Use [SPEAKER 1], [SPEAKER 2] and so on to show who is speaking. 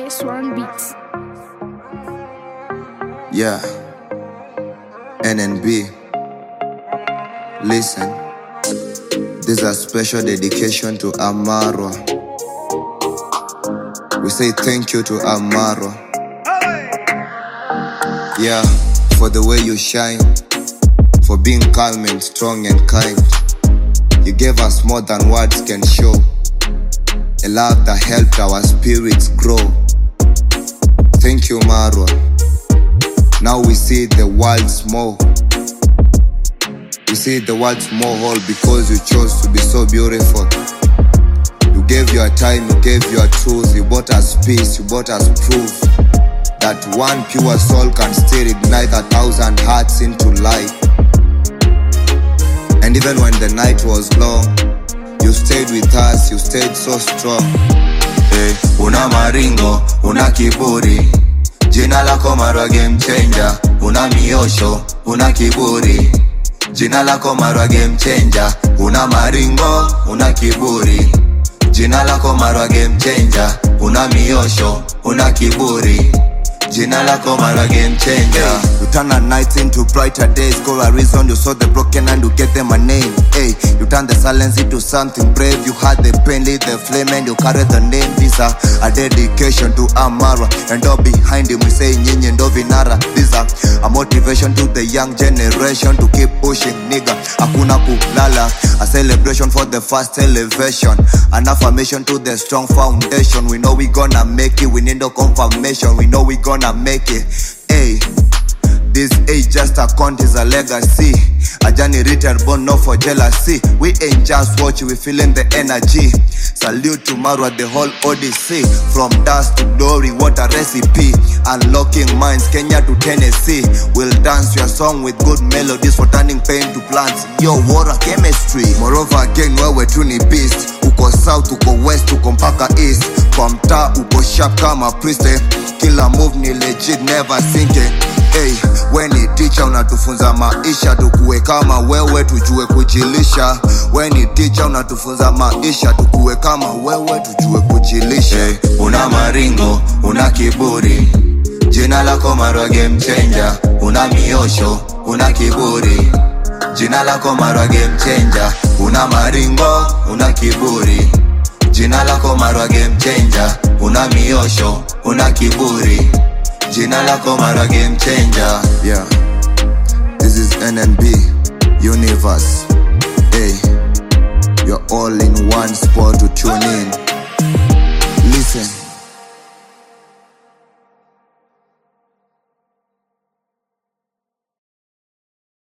[SPEAKER 1] S1 Beats.
[SPEAKER 2] Yeah, NNB. Listen, this is a special dedication to Amaro. We say thank you to Amaro. Yeah, for the way you shine, for being calm and strong and kind. You gave us more than words can show, a love that helped our spirits grow. Thank you, Marwa. Now we see the world's more. We see the world's more whole because you chose to be so beautiful. You gave your time, you gave your truth. You brought us peace, you brought us proof that one pure soul can still ignite 1,000 hearts into light. And even when the night was long, you stayed with us, you stayed so strong. Hey, una maringo, una kiburi, jina lako Marwa game changer. Una miosho, una kiburi, jina lako Marwa game changer. Una maringo, una kiburi, jina lako Marwa game changer. Una miosho, una kiburi, jina lako Marwa game changer. You turn our nights into brighter days. Call a reason, you saw the broken and you get them a name. Hey, you turn the silence into something brave. You had the pain, lit the flame, and you carry the name. This is a dedication to Amaro. And all behind him we say Nyinyi ndo vinara. This is a motivation to the young generation to keep pushing, nigga. Hakuna kulala. A celebration for the first elevation. An affirmation to the strong foundation. We know we gonna make it. We need no confirmation. We know we gonna make it. Hey, this age just a count is a legacy. A journey written born not for jealousy. We ain't just watching, we feeling the energy. Salute to Marwa, the whole odyssey. From dust to glory, what a recipe. Unlocking minds, Kenya to Tennessee. We'll dance your song with good melodies for turning pain to plants. Yo, what a chemistry. Moreover again, where we're tuning beast. Uko south, uko west, uko mpaka east. Kwa mtaa, uko sharp kama priest. Kila move ni legit, never sinking. Hey, we ni teacher unatufunza maisha. Tukue kama wewe tujue kujilisha. We ni teacher unatufunza maisha. Tukue kama wewe tujue kujilisha. Hey, una maringo, una kiburi, jina lako Marwa game changer. Una miosho, una kiburi, jina lako Marwa game changer. Una maringo, una kiburi, jina lako Marwa game changer. Una miosho, una kiburi, jina lako Marwa game changer. Yeah, this is NNB Universe. Hey, you're all in one spot to tune in.